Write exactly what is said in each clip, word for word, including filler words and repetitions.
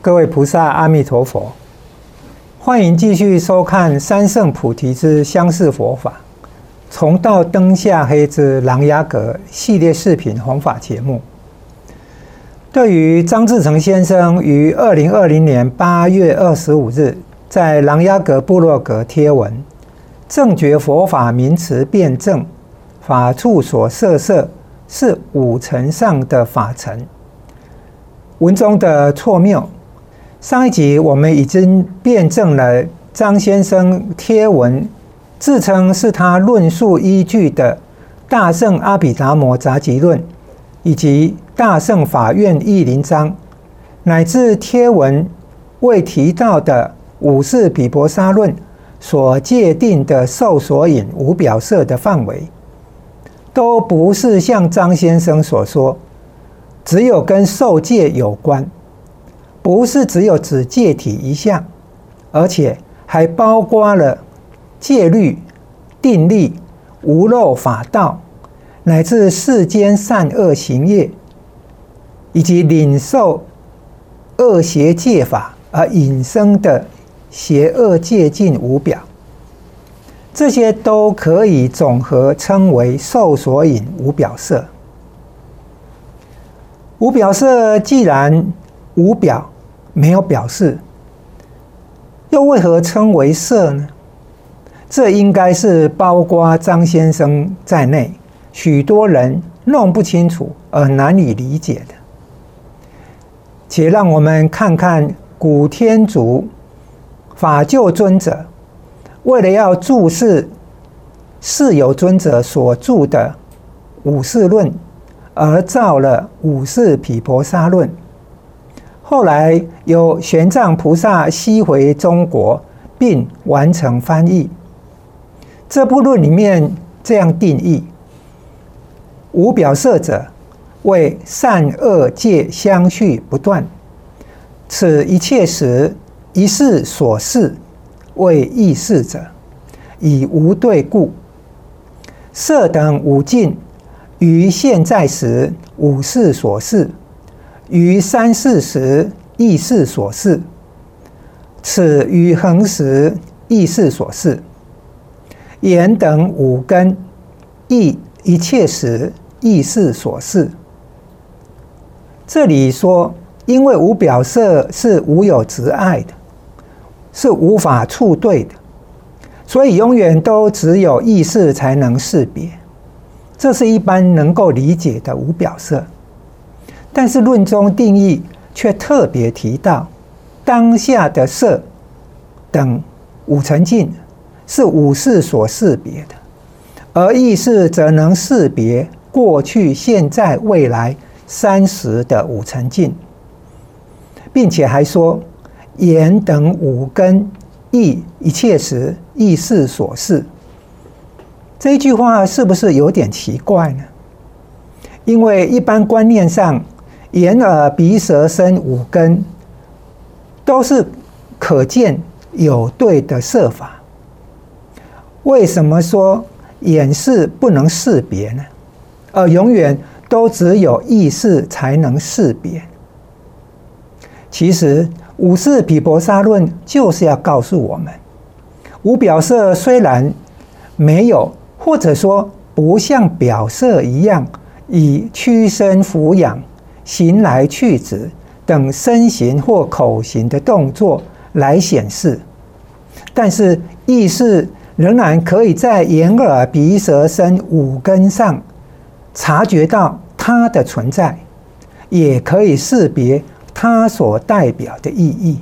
各位菩萨，阿弥陀佛！欢迎继续收看《三圣菩提之相似佛法》，从道灯下黑之琅琊阁系列视频弘法节目。对于张志成先生于二零二零年八月二十五日在琅琊阁部落格贴文，正觉佛法名词辩证，法处所摄摄是五尘上的法尘。文中的错谬，上一集我们已经辩证了张先生贴文自称是他论述依据的大圣阿毗达摩杂集论，以及大圣法院义林章，乃至贴文未提到的五世毗婆沙论所界定的受所引无表色的范围，都不是像张先生所说只有跟受戒有关，不是只有指戒体一项，而且还包括了戒律、定力、无漏法道，乃至世间善恶行业，以及领受恶邪戒法而引生的邪恶戒禁无表，这些都可以总合称为受所引无表色。无表色既然无表，没有表示，又为何称为色呢？这应该是包括张先生在内许多人弄不清楚而难以理解的。且让我们看看古天竺法救尊者为了要注释释有尊者所著的五世论，而造了五世毗婆沙论，后来由玄奘菩萨西回中国并完成翻译。这部论里面这样定义：无表色者，为善恶界相续不断，此一切时一事所事，为异事者，以无对故。色等五境于现在时五事所事，于三世时异事所事，此于恒时异事所事。眼等五根亦一切时异事所事。这里说，因为无表色是无有执爱的，是无法触对的，所以永远都只有意识才能识别。这是一般能够理解的无表色。但是论中定义却特别提到，当下的色等五尘境是五事所识别的，而意识则能识别过去、现在、未来三时的五尘境，并且还说眼等五根亦一切时意识所示。这一句话是不是有点奇怪呢？因为一般观念上，眼耳鼻舌身五根都是可见有对的色法，为什么说眼识不能识别呢？而永远都只有意识才能识别？其实五世毗婆沙论就是要告诉我们，无表色虽然没有，或者说不像表色一样以屈身俯仰、行来去止等身形或口型的动作来显示，但是意识仍然可以在眼耳鼻舌身五根上察觉到它的存在，也可以识别它所代表的意义。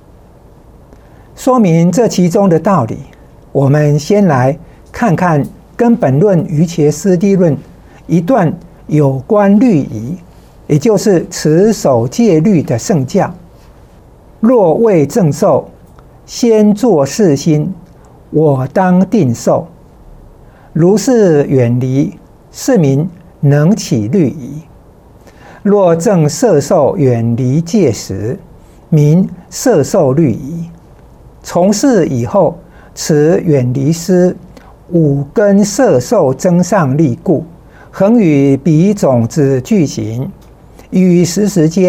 说明这其中的道理，我们先来看看根本论瑜伽师地论一段有关律仪，也就是持守戒律的圣教。若未正受，先作是心，我当定受。如是远离，是名能起律仪。若正摄受远离戒时，名摄受律仪。从事以后，此远离师五根摄受增上力故，恒与彼种子俱行，与时时间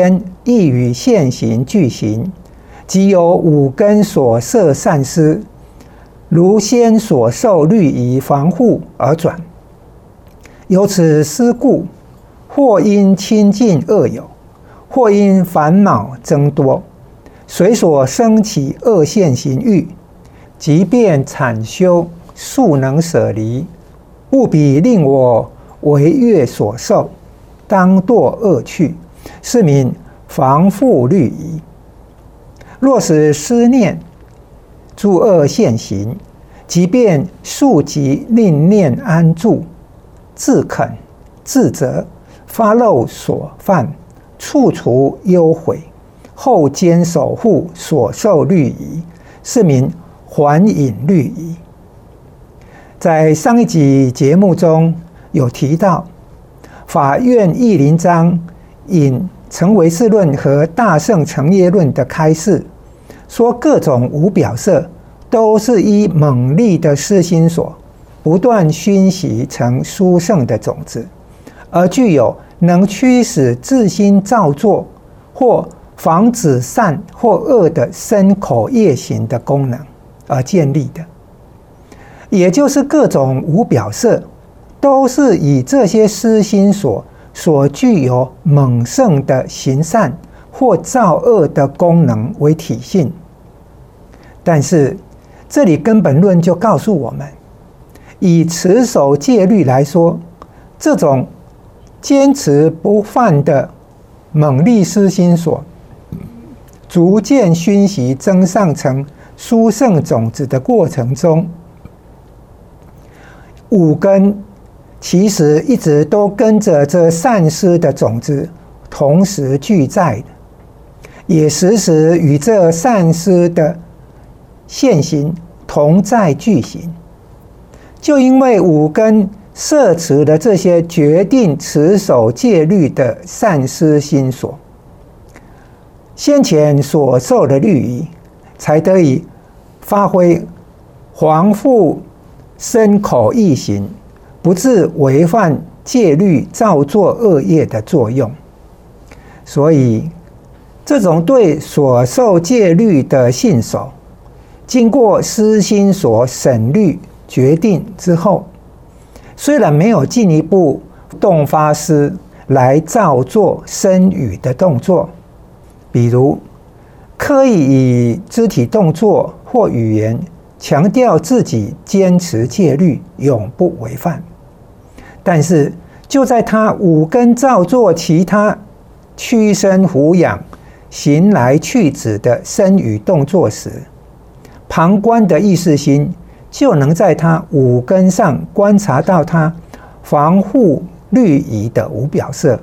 亦与现行俱行，即由五根所摄善思，如先所受律仪防护而转。由此思故，或因亲近恶友，或因烦恼增多，随所生起恶现行欲，即便惨修，速能舍离，务必令我违越所受，当堕恶趣，是名防护律仪。若使思念诸恶现行，即便速即令念安住，自肯自责，发漏所犯，处除忧悔，后坚守护所受律仪，是名还引律仪。在上一集节目中有提到，法院义林章引成唯识论和大乘成业论的开示，说各种无表色都是依猛力的思心所不断熏习成殊胜的种子，而具有能驱使自心造作或防止善或恶的身口业行的功能而建立的。也就是各种无表色都是以这些思心所所具有猛盛的行善或造恶的功能为体性。但是这里根本论就告诉我们，以持守戒律来说，这种坚持不犯的猛力思心所逐渐熏习增上成殊胜种子的过程中，五根其实一直都跟着这善思的种子同时俱在的，也时时与这善思的现行同在俱行。就因为五根摄持的这些决定持守戒律的善思心所，先前所受的律仪才得以发挥防护身口意行，不致违犯戒律造作恶业的作用。所以这种对所受戒律的信守，经过思心所审虑决定之后，虽然没有进一步动发思来造作身语的动作，比如刻意以肢体动作或语言强调自己坚持戒律，永不违犯，但是就在他五根造作其他屈身俯仰、行来去止的身语动作时，旁观的意识心就能在他五根上观察到他防护律仪的无表色。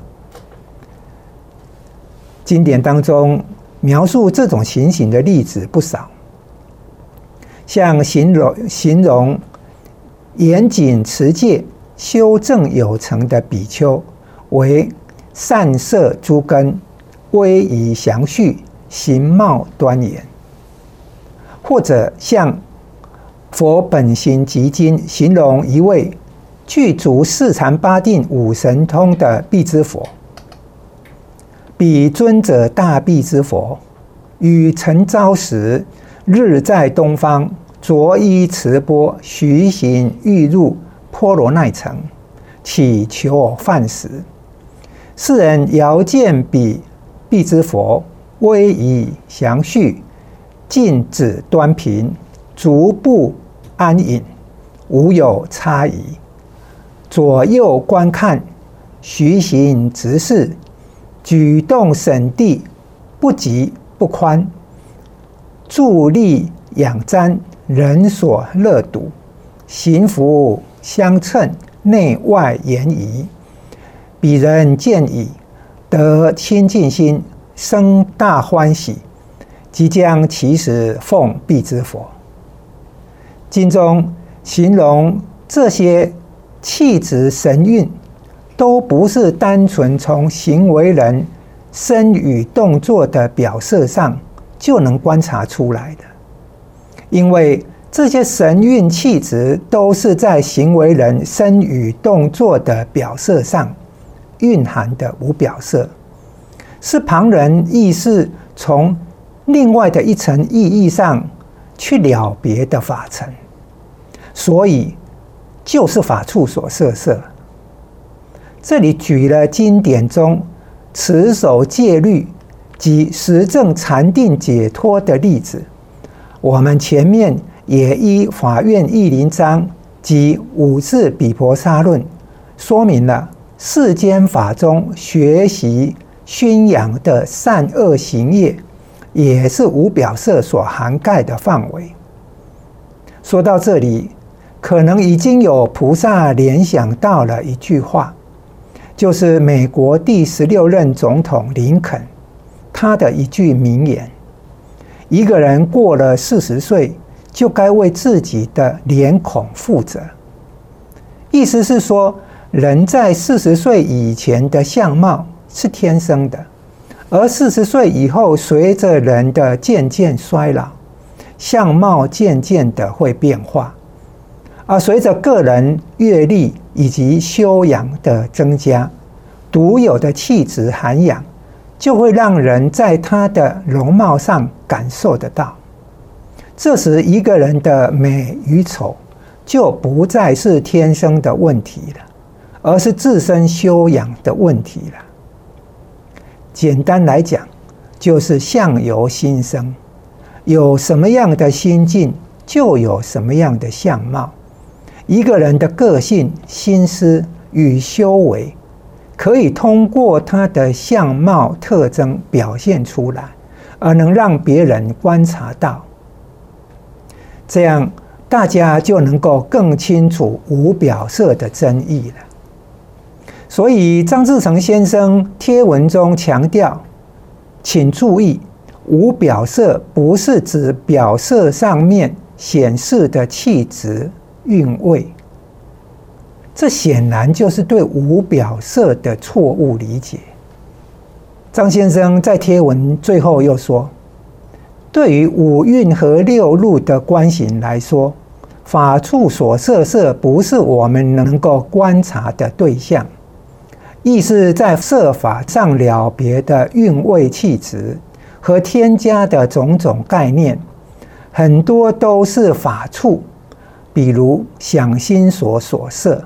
经典当中描述这种情形的例子不少，像形容形容严谨持戒、修正有成的比丘为善摄诸根，威仪详叙，形貌端严；或者像佛本行集经形容一位具足四禅八定五神通的辟支佛，彼尊者大辟支佛，于晨朝时，日在东方，着衣持钵，徐行欲入波罗奈城，祈求饭食。世人遥见彼辟支佛，威仪详叙，静止端平，足步安隐，无有差异。左右观看，徐行直视，举动审谛，不急不宽，助力仰瞻，人所乐睹，行服相称，内外严仪。彼人见已，得清净心，生大欢喜，即将其时奉辟支佛。经中形容这些气质神韵，都不是单纯从行为人身语动作的表色上就能观察出来的，因为这些神韵气质都是在行为人身语动作的表色上蕴含的无表色， 是旁人意识从另外的一层意义上去了别的法尘，所以就是法处所摄摄。这里举了经典中持守戒律及实证禅定解脱的例子，我们前面也依法院义林章及五字比婆沙论说明了世间法中学习宣扬的善恶行业，也是无表色所涵盖的范围。说到这里，可能已经有菩萨联想到了一句话，就是美国第十六任总统林肯他的一句名言：一个人过了四十岁，就该为自己的脸孔负责。意思是说，人在四十岁以前的相貌是天生的，而四十岁以后，随着人的渐渐衰老，相貌渐渐的会变化。而随着个人阅历以及修养的增加，独有的气质涵养就会让人在他的容貌上感受得到。这时一个人的美与丑就不再是天生的问题了，而是自身修养的问题了。简单来讲，就是相由心生，有什么样的心境，就有什么样的相貌。一个人的个性、心思与修为，可以通过他的相貌特征表现出来，而能让别人观察到。这样大家就能够更清楚无表色的真意了。所以张志成先生贴文中强调，请注意，无表色不是指表色上面显示的气质韵味，这显然就是对无表色的错误理解。张先生在贴文最后又说，对于五蕴和六路的观行来说，法处所摄摄不是我们能够观察的对象，亦是在摄法上了别的韵味气质和添加的种种概念，很多都是法处，比如想心所所摄。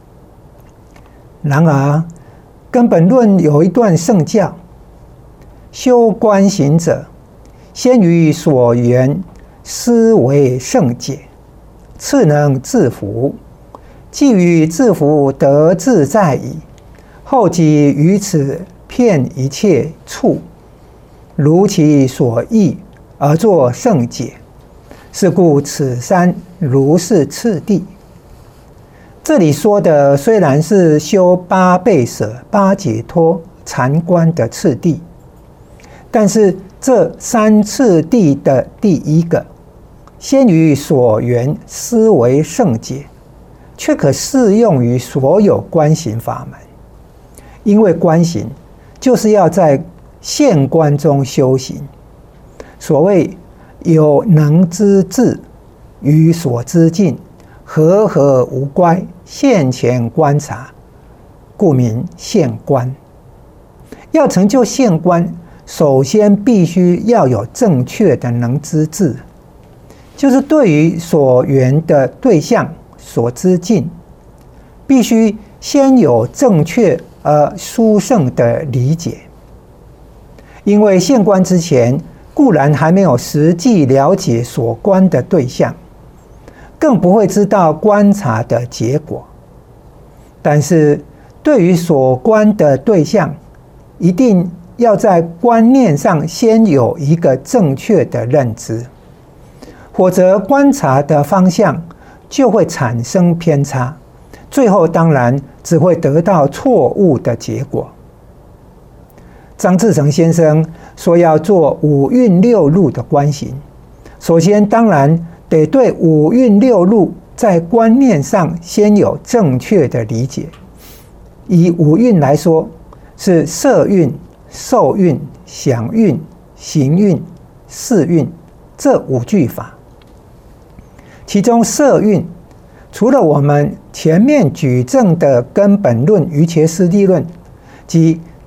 然而根本论有一段圣教，修观行者先于所缘思为圣解，次能自服，既于自服得自在矣，后即于此遍一切处，如其所意而作圣解。是故此三如是次第。这里说的虽然是修八倍舍、八解脱、禅观的次第，但是这三次第的第一个，先于所缘思为圣解，却可适用于所有观行法门。因为观行就是要在现观中修行，所谓有能之智，与所知境，和合无乖，现前观察，故名现观。要成就现观，首先必须要有正确的能知智，就是对于所缘的对象、所知境，必须先有正确而殊胜的理解。因为现观之前，固然还没有实际了解所观的对象，更不会知道观察的结果。但是对于所观的对象，一定要在观念上先有一个正确的认知，否则观察的方向就会产生偏差，最后当然只会得到错误的结果。张志成先生说要做五蕴六路的观行，首先当然得对五蕴六路在观念上先有正确的理解。以五蕴来说，是色蕴、受蕴、想蕴、行蕴、识蕴这五句法。其中色蕴，除了我们前面举证的根本论、瑜伽师地论及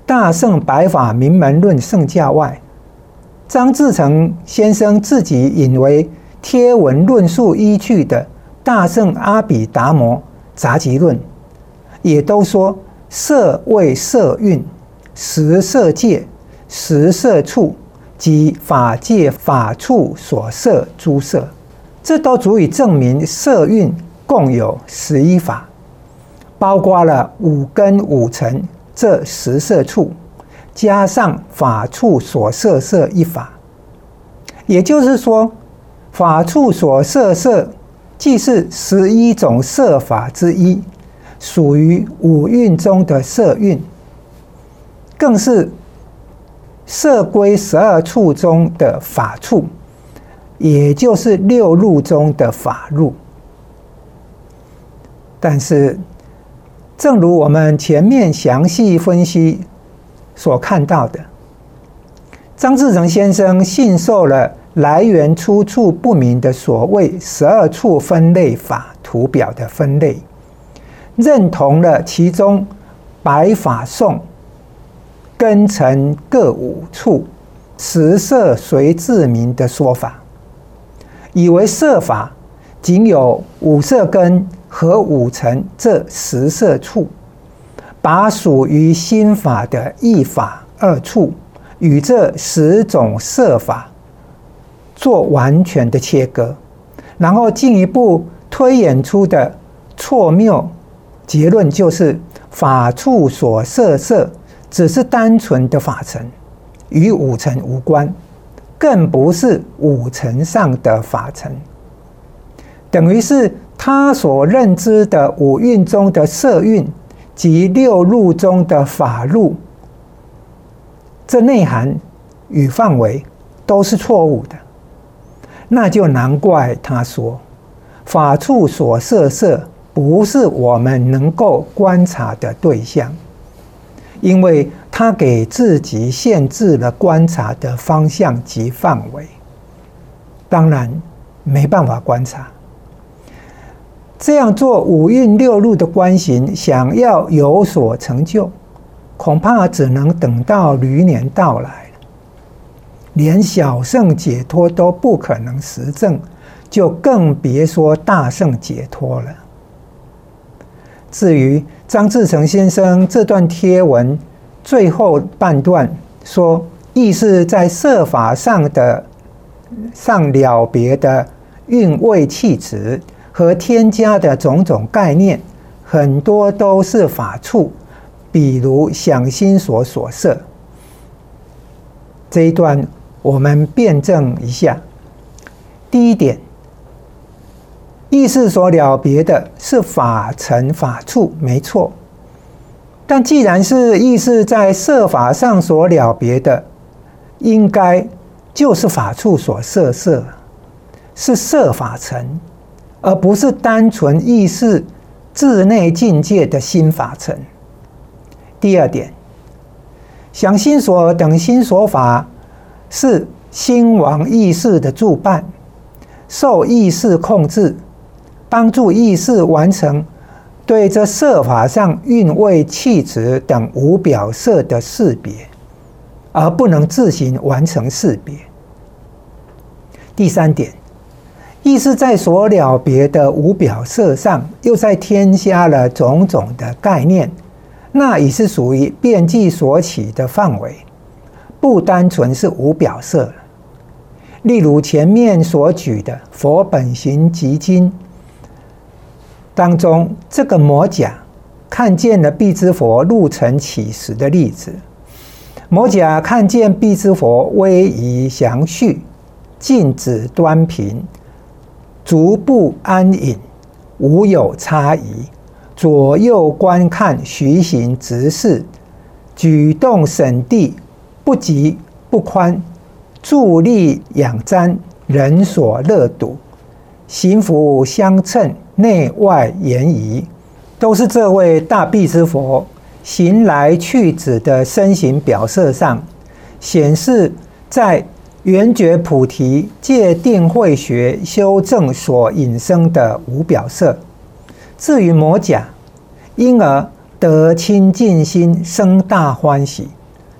大乘白法名门论圣教外，张志成先生自己引为贴文论述依据的大乘阿毗达摩杂集论，也都说色为色蕴、识色界、识色处及法界法处所摄诸色，这都足以证明色蕴共有十一法，包括了五根五尘这十色处，加上法处所摄色一法。也就是说，法处所摄色既是十一种色法之一，属于五蕴中的色蕴，更是色归十二处中的法处，也就是六入中的法入。但是，正如我们前面详细分析所看到的，张志成先生信受了来源出处不明的所谓十二处分类法图表的分类，认同了其中白法颂根尘各五处，十色随自明的说法，以为色法仅有五色根和五尘这十色处，把属于心法的一法二处与这十种色法做完全的切割，然后进一步推演出的错谬结论就是，法处所摄色只是单纯的法尘，与五尘无关，更不是五尘上的法尘，等于是他所认知的五蕴中的色蕴及六入中的法入，这内涵与范围都是错误的。那就难怪他说，法处所摄色不是我们能够观察的对象，因为他给自己限制了观察的方向及范围，当然没办法观察。这样做五蕴六入的观行，想要有所成就，恐怕只能等到驴年到来。连小圣解脱都不可能实证，就更别说大圣解脱了。至于张志成先生这段贴文最后半段说，意是在色法上的上了别的韵味气质和添加的种种概念，很多都是法处，比如想心所所摄。这一段我们辩证一下。第一点，意识所了别的是法尘法处，没错。但既然是意识在色法上所了别的，应该就是法处所摄色，是色法尘，而不是单纯意识自内境界的心法尘。第二点，想心所等心所法是心王意识的助伴，受意识控制，帮助意识完成对这色法上韵味气质等无表色的识别，而不能自行完成识别。第三点，意识在所了别的无表色上，又在添加了种种的概念，那已是属于遍计所起的范围，不单纯是无表色了。例如前面所举的《佛本行集经》当中，这个摩甲看见了辟支佛入尘起时的例子。摩甲看见辟支佛威仪详叙，静止端平，足步安隐，无有差异，左右观看，徐行直视，举动审地，不急不宽，助力仰瞻，人所乐睹，行服相称，内外严仪，都是这位大辟支佛行来去止的身形表色上，显示在圆觉菩提戒定慧学修正所引生的无表色。至于摩甲，因而得清净心，生大欢喜，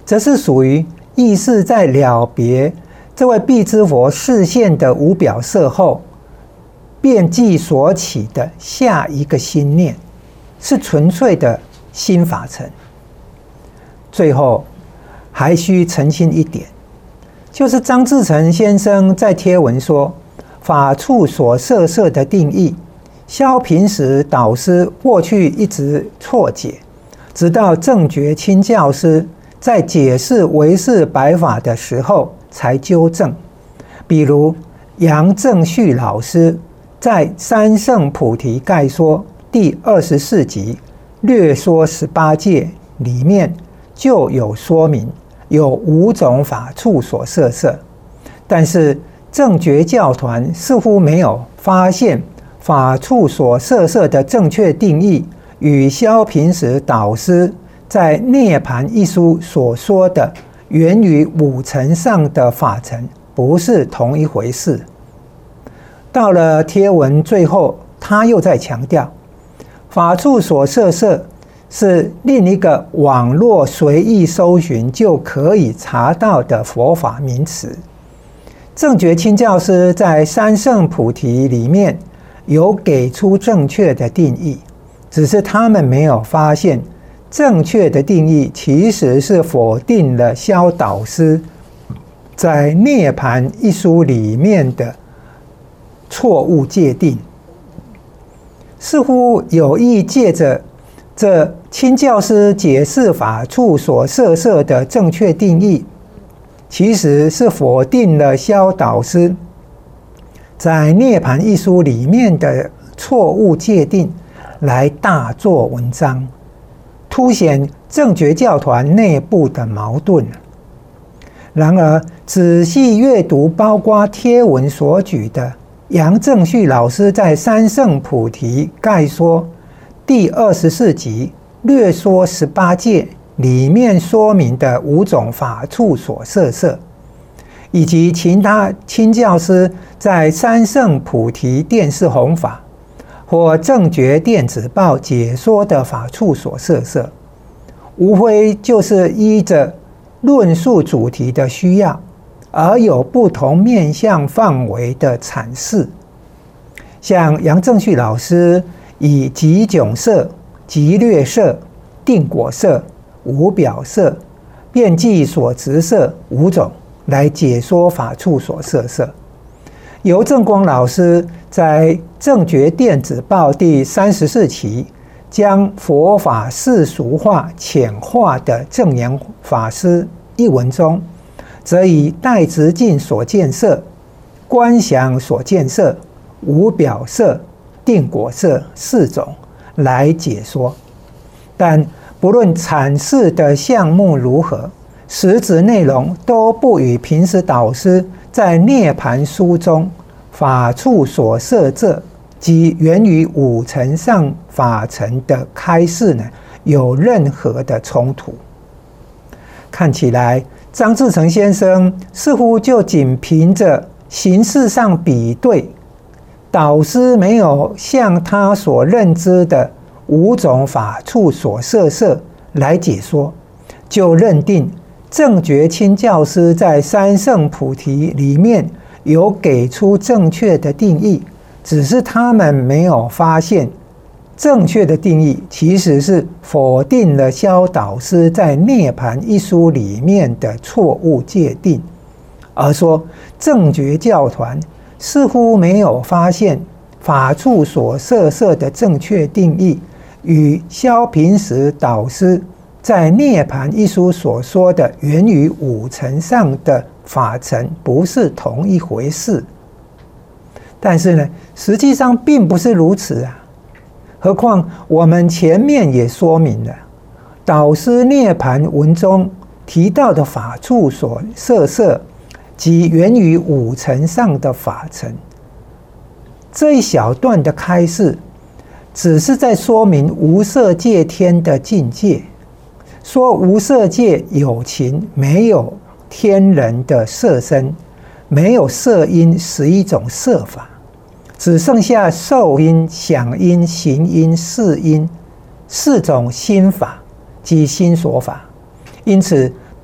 则是属于意识在了别这位辟支佛示现的无表色后，便即所起的下一个心念，是纯粹的心法尘。最后还需澄清一点，就是张志成先生在贴文说，法处所摄色的定义，萧平时导师过去一直错解，直到正觉清教师在解释唯识白法的时候才纠正。比如杨正旭老师在《三圣菩提概说》第二十四集略说十八界里面就有说明，有五种法处所摄色，但是正觉教团似乎没有发现法处所摄色的正确定义与萧平时导师在《涅盘》一书所说的源于五尘上的法尘不是同一回事。到了贴文最后，他又在强调，法处所摄色是另一个网络随意搜寻就可以查到的佛法名词。正觉清教师在三圣菩提里面有给出正确的定义，只是他们没有发现正确的定义其实是否定了萧导师在《涅盘》一书里面的错误界定，似乎有意借着这清教师解释法处所摄色的正确定义，其实是否定了萧导师在《涅盘》一书里面的错误界定，来大做文章，凸显正觉教团内部的矛盾。然而仔细阅读包括贴文所举的杨正旭老师在《三圣菩提概说》第二十四集略说十八界里面说明的五种法处所摄色，以及其他清教师在《三圣菩提电视弘法》或正觉电子报解说的法处所摄色，无非就是依着论述主题的需要而有不同面向范围的阐释。像杨正旭老师以极迥色、极略色、定果色、无表色、遍计所执色五种来解说法处所摄色。尤正光老师在正觉电子报第三十四期将佛法世俗化浅化的正言法师一文中，则以带直境所见色、观想所见色、无表色、定果色四种来解说。但不论阐释的项目如何，实质内容都不与平时导师在《涅盘》书中法处所摄色及源于五尘上法尘的开示呢有任何的冲突。看起来张志成先生似乎就仅凭着形式上比对，导师没有像他所认知的五种法处所摄色来解说，就认定正觉清教师在三圣菩提里面有给出正确的定义，只是他们没有发现正确的定义其实是否定了萧导师在《涅盘》一书里面的错误界定，而说正觉教团似乎没有发现法处所摄色的正确定义与萧平时导师在《涅盘》一书所说的源于五尘上的法尘不是同一回事。但是呢，实际上并不是如此啊。何况我们前面也说明了，导师涅盘文中提到的法处所摄色即源于五尘上的法尘，这一小段的开示只是在说明无色界天的境界，说无色界有情没有天人的色身，没有色音十一种色法，只剩下受音、想音、行音、识音四种心法及心所法。因此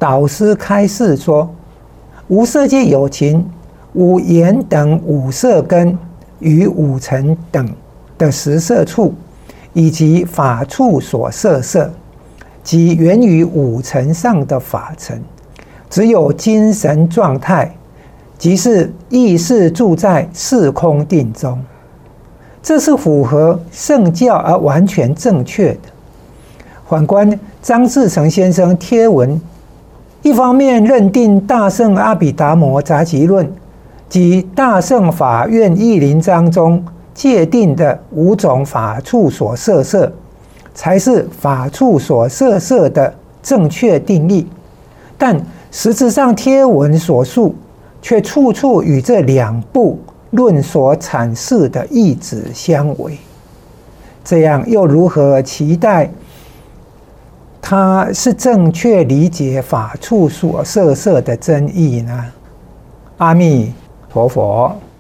导师开示说，无色界有情，无眼等五色根与五尘等的实色处，以及法处所摄色，即源于五尘上的法尘，只有精神状态，即是意识住在四空定中。这是符合圣教而完全正确的。反观张志成先生贴文，一方面认定大圣阿毗达摩杂集论及大圣法院义林章中界定的五种法处所摄色，才是法处所摄色的正确定义，但实质上贴文所述却处处与这两部论所阐释的意旨相违，这样又如何期待他是正确理解法处所摄色的真意呢？阿弥陀佛。